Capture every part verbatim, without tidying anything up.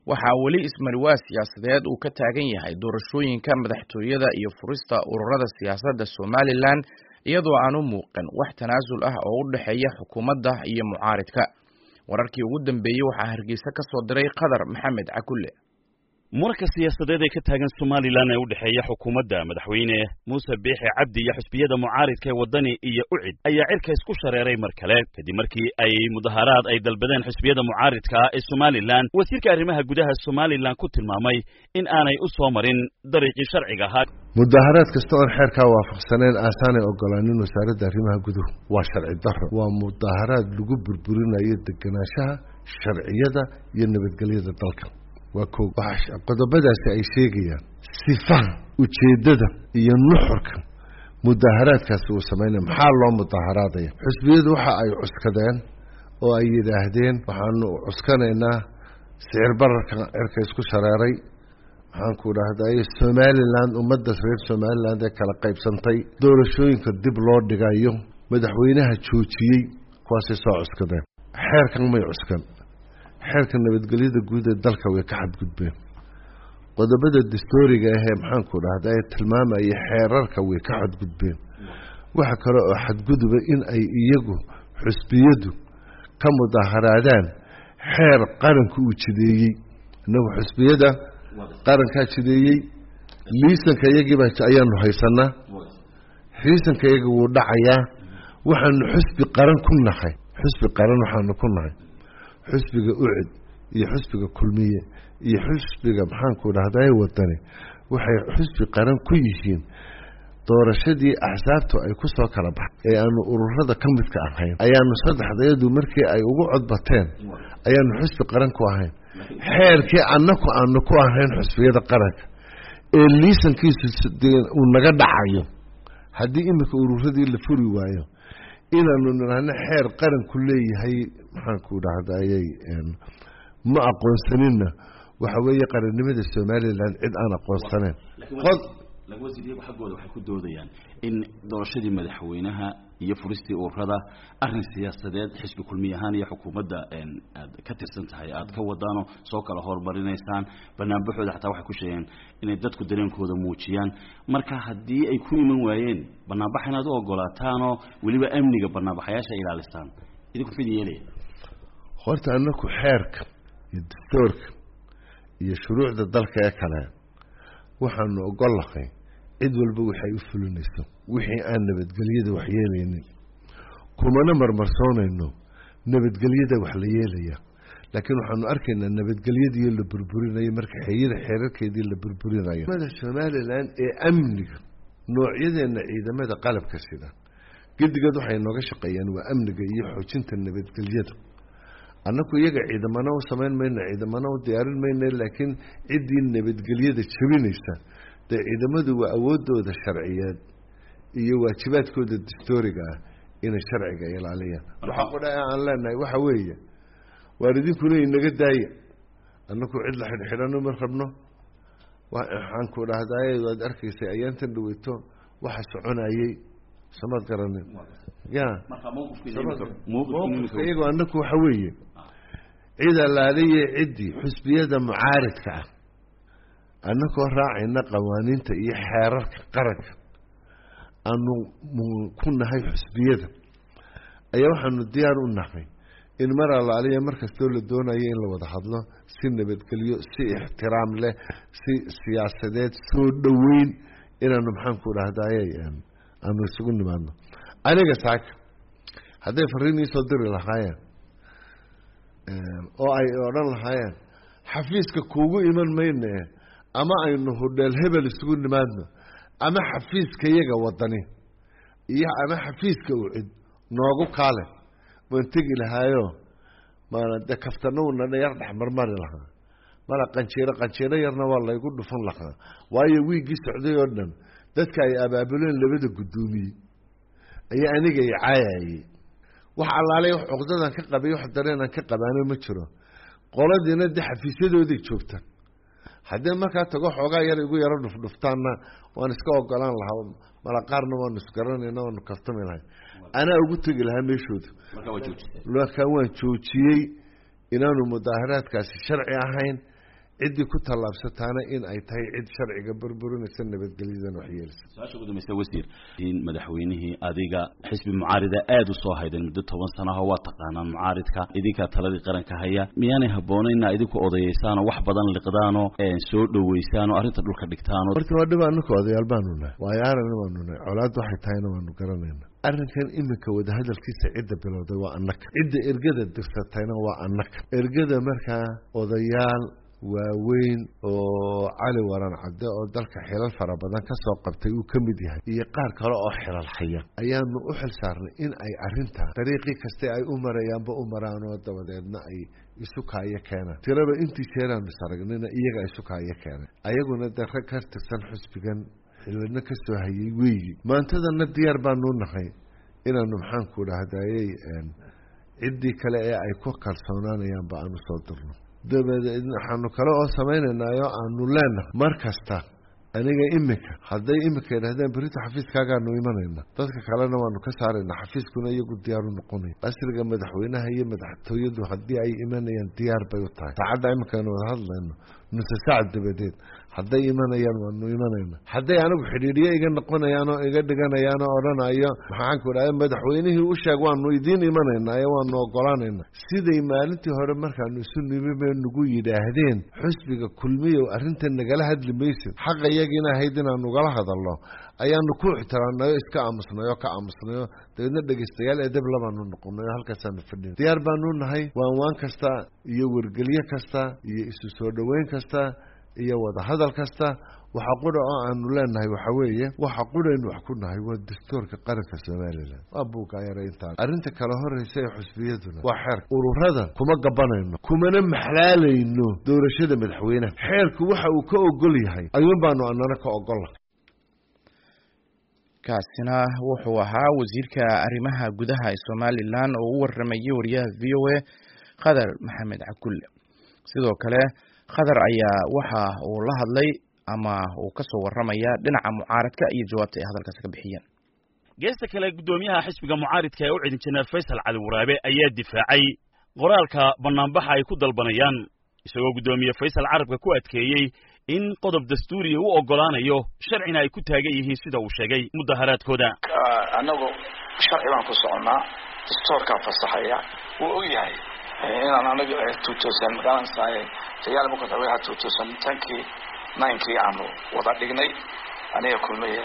waxaa weli ismarwaa siyaasadeed uu ka taagan yahay doorashooyinka madaxtooyada iyo furista ururada siyaasadda Somaliland iyadoo aanu muuqan wax tanaasul ah oo u dhaxeeya xukuumadda iyo mucaaridka. wararkii ugu dambeeyay waxaa Hargeysa ka soo diray Qadar Maxamed Cakulle. muranka siyaasadeed ee ka taagan Somaliland ee u dhaxeeya xukuumadda madaxweyne Muuse Biixi Cabdi iyo xisbiyada mucaaridka ee wadani iyo ucid ayaa cirka isku shareeray mar kale kadib markii ay mudaharaad ay dalbadeen xisbiyada mucaaridka ee Somaliland. wasiirka arrimaha gudaha Somaliland ku tilmaamay in aanay u soo marin dariiqii sharciga ahaa. mudaharaad kasta oo xeerka waafaqsaneen aasaanay ogolaanin wasaaradda arrimaha gudaha waa sharci darro. waa mudaharaad lagu burburinayo deganaanshaha sharciyada iyo nabadgelyada dalka. وكو باش قضبدا سي شيغيا صفه ujeedada iyo nuxurka mudaharaadkaas uu sameeyay maxaa loo mudaharaadaya xisbiyadu waxa ay cuskadeen oo ay yiraahdeen waxaanu cuskanaynaa sicir bararka cirka isku shareeray waxaan ku raahday Somaliland ummadda reer Somaliland ee kala qaybsantay doorashooyinka dib loo dhigayo madaxweynaha joojiyay kuwaas soo cuskadeen xeerkan may cuskan xeerka nabadgelyada guud ee dalka way ka xadgudbeen qodobada dastuuriga ah ee maxaan ku dhahday tilmaamaya xeerarka way ka xadgudbeen waxa kale oo xadgudubay in ay iyagu xisbiyadu ka mudaharaadaan xeer qaranku u jideeyay inagu xisbiyada qaranka jideeyay liisanka iyagiiba ayaanu haysanaa liisanka iyagu wuu dhacayaa waxaanu xisbi qaran ku nahay xisbi qaran waxaanu ku nahay xisbiga ucid iyo xisbiga kulmiye iyo xisbiga maxaan ku dhahday wadani waxay xisbi qaran ku yihiin doorashadii axsaabtu ay ku soo kala baxay ee aanu ururada ka midka ahayn ayaanu saddexdeedu markii ay ugu codbateen ayaanu xisbi qaran ku ahayn xeerkii annaku aanu ku ahayn xisbiyada qaranka ee liisankiisu uu naga dhacayo haddii imika ururadii la furi waayo inaanu nirahno xeer qaran ku leeyahay maxaan ku dhahday ma aqoonsanina waxa weeye qarannimada Somaliland cid aan aqoonsaneyn qod lagu wasiiriyay xaqooda waxay ku doodayaan in doorashadii madaxweynaha iyo furistii ururada arrin siyaasadeed xisbi kulmiyahan iyo xukuumadda aad ka tirsan tahay aad ka wadaano soo kala hormarinaysaan barnaamijyada xataa waxay ku sheegeen inay dadku dareenkooda muujiyaan marka haddii ay ku iman waayeen barnaamij inaad u ogolaataan oo waliba amniga barnaamijyaasha ilaalistaan idinku fidiyeelay horta annaku xeerka iyo dastuurka iyo shuruucda dalka ee kale waxaanu ogolahay cid walba waxay u fulinayso wixii aan nabadgelyada wax yeelaynin kumana marmarsoonayno nabadgelyada wax la yeelaya laakiin waxaanu arkaynaa nabadgelyadii la burburinayo marka xeeyada xeerarkeedii la burburinayo madax Somaliland ee amniga noocyadeenna ciidamada qalabka sida gidigad waxay nooga shaqeeyaan waa amniga iyo xoojinta nabadgelyada annaku iyaga ciidamada u sameyn mayna ciidamada u diyaarin mayna laakiin cidii nabadgelyada jabinaysa de ciidamadu waa awoodooda sharciyeed iyo waajibaadkooda dastuuriga ah in sharciga ilaaliyaan waxa ku dhaca aan leenahay waxa weeye waalidinkuna inaga daaya annaku cid la xidhxidhano ma rabno waxaan ku dhahday waad arkaysay ayaantan dhaweyto waxa soconayay samad garanin ya marka mowqifkiisa iyagu annaku waxa weeye cid alaaliye cidii xisbiyada mucaaridka ah annakoo raacayna qawaaniinta iyo xeerarka qaranka aanu ku nahay xisbiyada ayaa waxaanu diyaar u nahay in mar alaaliye markastoo la doonayo in la wada hadlo si nabadgelyo si ixtiraam leh si siyaasadeed soo dhaweyn inaanu maxaan ku dhahday aanu isugu nimaadno aniga saaka hadday fariin soo diri lahaayeen oo ay odhan lahaayeen xafiiska kuugu iman mayne ama aynu hudheel hebel isugu nimaadno ama xafiiska iyaga wadani iyo ama xafiiska u cid noogu kaale waan tegi lahaayo maana de kaftanowna yar dhaxmarmari lahaa mala qanjeero qanjeero yarna waa laygu dhufan lahaa waayo wiigii socday oo dhan dadka ay abaabuleen labada gudoomiye ayaa aniga ay caayay wax allaalay wax uqdadan ka qabay wax dareenan ka qabaano ma jiro qoladina de xafiisadoodii joogta haddii markaa tago xoogaa yar igu yaro dhufdhuftaana waan iska ogolaan lahaa mala qaarna waan isgaranayna waan kaftami lahay ana ugu tagi lahaa meeshooda marka waan joojiyay inaanu mudaharaadkaasi sharci ahayn ciddii ku tallaabsataana in ay tahay cid sharciga burburinaysa nabadgelyadan waxyeelisa. su-aasha ugu dambaysa wasiir in madaxweynihii adiga xisbi mucaarida aada u soo haydeen muddo toban sanaha waa taqaanaan mucaaridka idinkaa taladii qaranka haya miyaanay habboonaynaa idinku odayeysaan oo wax badan liqdaanoo soo dhoweysaan oo arrinta dhulka dhigtaan horta waa dhib annaka odayaal baanu nahay waayo aragna waanu nahay colaad waxay tahayna waanu garanayna arrinkan iminka wadahadalkiisa cidda bilowday waa annaka cidda ergada dirsatayna waa annaka ergada markaa odayaal waaweyn oo cali waran cadde oo dalka xilal fara badan ka soo qabtay uu ka mid yahay iyo qaar kale oo xilal haya ayaanu u xil saarnay in ay arrinta dariiqii kaste ay u marayaanba u maraan oo dabadeedna ay isu kaayo keenaan tiraba intii jeeraanu saragnina iyaga isu kaayo keenay ayaguna dee rag ka tirsan xusbigan xilwadna ka soo hayay weeyi maantadana diyaar baanu nahay inaanu maxaanku dhahdayey ciddii kale ee ay ku kalsoonaanayaanba aanu soo dirno dabadeed waxaanu kale oo samaynaynaayo aanu leenahay mar kasta aniga iminka hadday iminka idhahdeen berita xafiiskaagaanu imanayna dadka kalena waanu ka saaraynaa xafiiskuna iyagu diyaaru noqonaya qasriga madaxweynaha iyo madaxtooyadu haddii ay imanayaan diyaar bay u tahay saacadda iminkaanu wada hadlayno nuse saac dabadeed hadday imanayaan waanu imanayna hadday anigu xidhiidhiyo iga noqonayaan oo iga dhiganayaan oo odhanayo maxaanku idhahda madaxweynihii u sheeg waanu idiin imanaynaayo waanu ogolaanayna siday maalintii hore markaanu isu nimi bay nagu yidhaahdeen xusbiga kulmiyow arrintan nagala hadli maysid xaqa iyagiina ahayd inaanu ugala hadalno ayaanu ku ixtiraamnayo iska aamusnayo ka aamusnayo dabeedna dhegeystayaal edeb labaanu noqonayo halkaasaanu fadhin diyaar baanu nahay waan waan kasta iyo wargelyo kasta iyo isu soo dhoweyn kasta iyo wada hadal kasta waxa qura oo aanu leenahay waxa weeye waxa quraynu wax ku nahay waa dastuurka qaranka Soomaaliland waa buuga yareynta arrinta kala horeysa ee xusbiyaduna waa xeer ururada kuma gabanayno kumana maxlaalayno doorashada madaxweynaha xeerku waxa uu ka ogol yahay ayuun baanu annana ka ogolnahay kaasina wuxuu ahaa wasiirka arrimaha gudaha ee Soomaaliland oo u waramayay wariyaha V O A Khadar Maxamed Cakulle sidoo kale Khadar ayaa waxa uu la hadlay ama uu ka soo waramaya dhinaca mucaaradka iyo jawaabta ay hadalkaas ka bixiyeen geesta kale gudoomiyaha xisbiga mucaaradka ee u cidin Janeer Faysal Cali Waraabe ayaa difaacay qoraalka banaanbaxa ay ku dalbanayaan isagoo gudoomiye Faysal Carabka ku adkeeyay in qodob dastuuri uu ogolaanayo sharcina ay ku taagan yihiin sida uu sheegay mudaharaadkooda anagu sharci baan ku soconaa dastuurka fasaxaya uu og yahay inaan anagu two thousand magalan saay tayaal ma ku tawaha two thousand ten-kii nine-kii aanu wada dhignay aniga kulmiye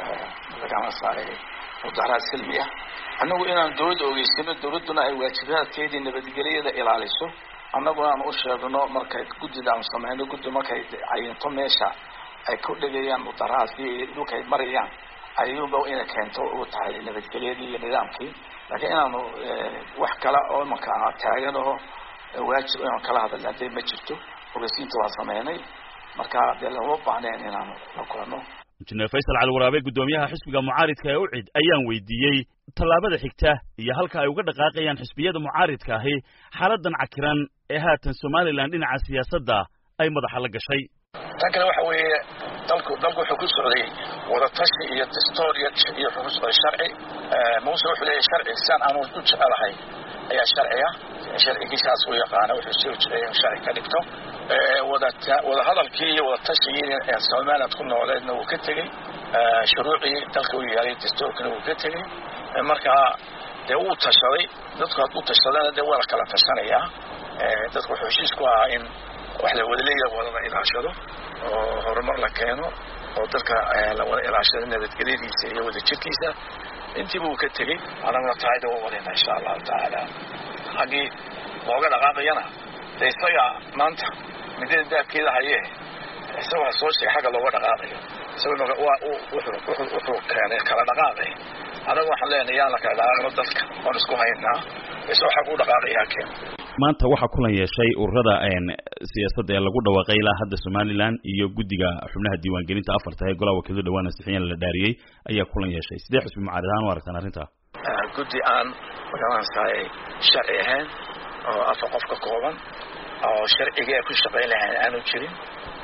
magalan saay mudaharaad silmiya anagu inaan dawladda ogeysino dawladduna ay waajibaadkeedii nabadgelyada ilaaliso annagu aan u sheegno markay guddidaan sameeyno guddi markay ayinto meesha ay ku dhigayaan mudaharaadkii iyo dhulkay marayaan ayuunba inay keento u tahay nabadgelyadii iyo nidaamkii laakiin inaanu wax kale oo marka taagan oo waajib inaan kala hadalno hadday ma jirto ogeysiinta waa sameynay marka dee lama baahneen inaanu la kulano Janeer Faysal Cali Waraabe gudoomiyaha xisbiga mucaaradka ee u cid ayaan weydiiyey talaabada xigta iyo halka ay uga dhaqaaqayaan xisbiyada mucaaradka ahi xaaladan cakiran ee haatan Soomaaliland dhinaca siyaasadda ay madaxa la gashay tan kale waxa weeye dalku dalku wuxuu ku socday wada tashi iyo dastuur iyo xuquuq sharci muuse wuxuu leeyahay sharci san aanu u jecelahay ayaa sharciya sharcigiisaas uu yaqaano wuxuu soo jeeday sharci ka dhigto wada wada hadalkii iyo wada tashigii ee Soomaaliland ku nooleedna uu ka tagay shuruucii dalka uu yahay dastuurkana uu ka tagay marka dee uu tashaday dadku haduu tashadana dee waa kala tashanaya dadku wuxuu heshiis ku ahaa in wax la wada leeyahay wada ilaashado oo horumar la keeno oo dadka la wada ilaashado nabadgelyadiisa iyo wada jirkiisa intii buu ka tagay anaguna taayda oo wada insha Allah taala hadi looga dhaqaaqayana isaga maanta midda daabkeeda hayee isagoo soo sheegay xaga looga dhaqaaqayo isagoo waa wuxuu wuxuu keenay kala dhaqaaqay anagu waxaan leenahay yaa la kala dhaqaaqno dadka oo isku haynaa isoo xaq u dhaqaaqaya keen maanta waxa kulan yeeshay ururada siyaasadda ee lagu dhawaaqay ilaa hadda Soomaaliland iyo guddiga xubnaha diiwaangelinta afarta ee golaha wakiilada dhawaan ansixiyeen la dhaariyay ayaa kulan yeeshay sidee xusbi mucaaradaan u aragtaan arrinta guddi aan magalaan saay sharci ahaan oo afar qof ka kooban oo sharciga ku shaqeyn lahayn aanu jirin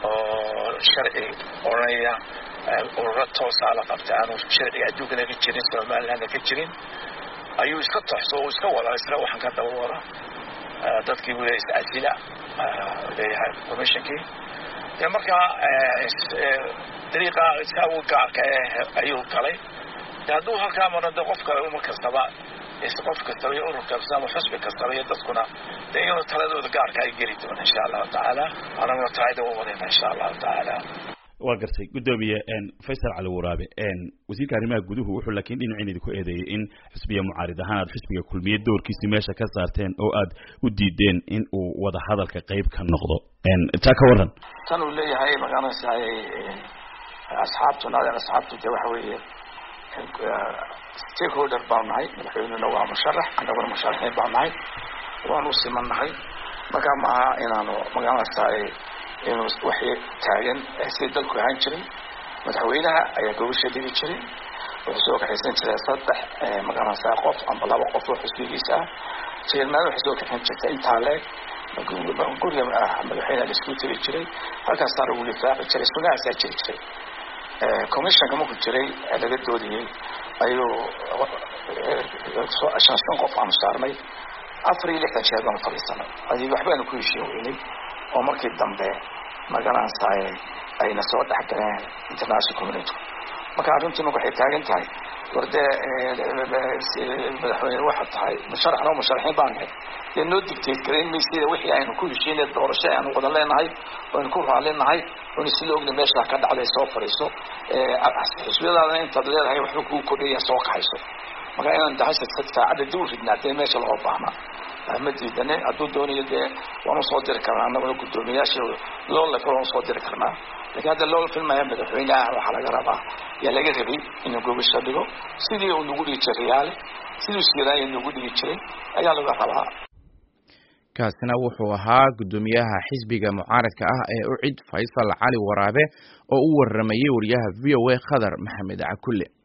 oo sharci oranaya ururo toos ah la qabta aanu sharci adduunka ka jirin Soomaaliland ka jirin ayuu iska taxsoo iska wada isla waxan ka dawada dadkii wuu is-asila leeyahay commissionkii dee markaa dariiqa isaa uu gaarka ayuu galay de hadduu halkaa maro de qofka uma kastaba qof kastaba iyo urur kastaba ama xusbi kastaba iyo dadkuna dee iyaguna taladooda gaarka ay geli doona insha allahu tacaala anaguna taayda u wadayna insha allahu tacaala waa gartay gudoomiye Faysal Cali Waraabe wasiirka arrimaha guduhu wuxuu laakiin dhinacin idinku eedeeyay in xisbiga mucaarid ahaan aad xisbiga kulmiye doorkiisa meesha ka saarteen oo aad u diideen in uu wada hadalka qayb ka noqdo taa ka waran tan uu leeyahay magaranaysa asxaabtuna asxaabtu de waxa weeye stakeholder baan nahay madaxweynena waa musharax anaguna musharaxiin baan nahay waanu simannahay marka ma aha inaanu magaranaysa inuu waxay taagan si dalku ahaan jiray madaxweynaha ayaa gobasha dhigi jiray wuxuu soo kaxaysan jiray saddex magaranaysa qof ama laba qof oo xisbigiisa ah jeermaan wuxuu soo kaxayn jirtay intaa leeg guriga madaxweynaha la isku tiri jiray halkaas saar uu difaaci jiray sunaasaa jiri jiray commissionka markuu jiray laga doodayay ayuu shan shan qof aanu saarnay afar iyo lixdan jeer baanu fadhiisanay adiga waxbaanu ku heshiin weynay oo markii dambe magaranaysa ayna soo dhexgaleen international community marka arrintan waxay taagan tahay warde madaxweyne waxa tahay musharaxna musharaxiin baan nahay dee noo dictate gareyn maysid wixii aynu ku heshiinay doorasho aynu wada leenahay oonu ku raalinahay oonu si loogna meesha ka dhacday soo fariiso xisbiyadaadana intaad leedahay waxba kuu kordhaya soo kaxayso marka inaan dahasha saacada dib u ridnaatee meesha loo baahnaa ma diidane hadduu doonayo dee waanu soo diri karnaa annaguna guddoomiyaasha loo lefo waanu soo diri karnaa laakiin hadda loo filmaya madaxweynaha waxaa laga rabaa yaa laga rabay inuu gobasho dhigo sidii uu nagu dhigi jiray yaale siduu siiraaya nagu dhigi jiray ayaa laga rabaa kaasina wuxuu ahaa guddoomiyaha xisbiga mucaaradka ah ee ucid Faysal Cali Waraabe oo u waramayay wariyaha V O A Khadar Maxamed Cakulle.